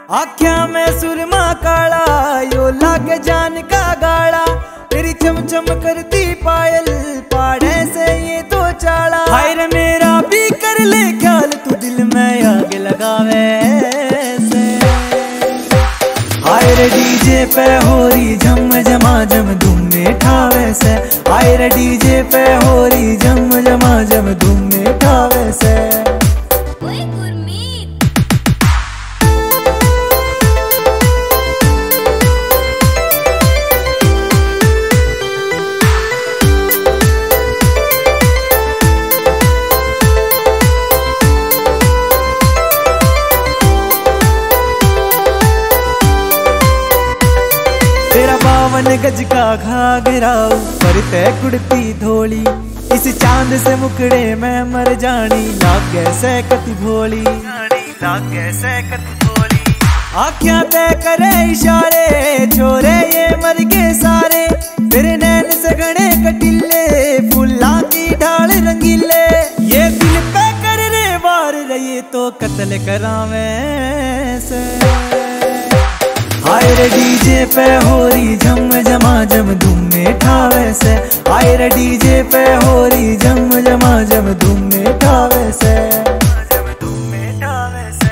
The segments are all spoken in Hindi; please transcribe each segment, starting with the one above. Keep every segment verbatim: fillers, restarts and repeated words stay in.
आख्या में सुरमा काला यो लागे जान का गाड़ा, तेरी चमचम करती पायल पाड़े से ये तो चाला। हाय रे मेरा भी कर ले ख्याल तू दिल में आग लगावे से। हाय रे डीजे पे होरी झम जमा जम धूम में ठावे से। हाय रे डीजे पे होरी झम जमा जम धूम में ठावे से। तेरा बावन गज का घाघरा ऊपर ते कुड़ती धोली, इस चांद से मुकड़े में मर जानी लागे से कति भोली, लागे से कति भोली। आँखें ते करे इशारे छोरे ये मर के सारे, तेरे नैन से घने कटिले फूला की ढाल रंगीले। ये दिल पे कर रे वार रही तो कत्ल करावे से। हाय रे डीजे पे होरी झम जमा जम धूम में ठावे से। हाय रे डीजे पे होरी झम जमा जम धूम में ठावे से। धूम में ठावे से।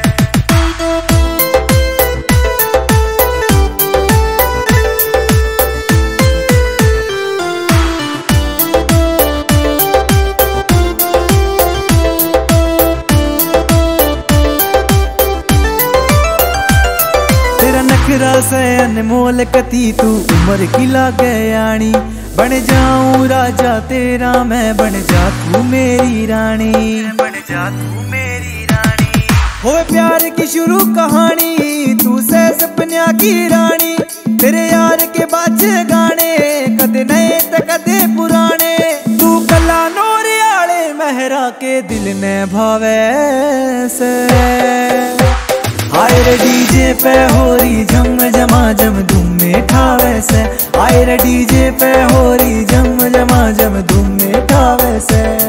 नखरा से अनमोल कती तू उम्र की लागे यानी, बन जाऊं राजा तेरा मैं बन जा तू मेरी रानी, बन जा तू मेरी रानी। हो प्यार की शुरू कहानी तू से सपनिया की रानी, तेरे यार के बाजे गाने कदे नए ते कदे पुराने। तू कला नोरे आले मेहरा के दिल ने भावे से। हाय रे डीजे पे होरी झम जमा जम धूम में ठावे से। हाय रे डीजे पे होरी झम जमा जम धूम में ठावे से।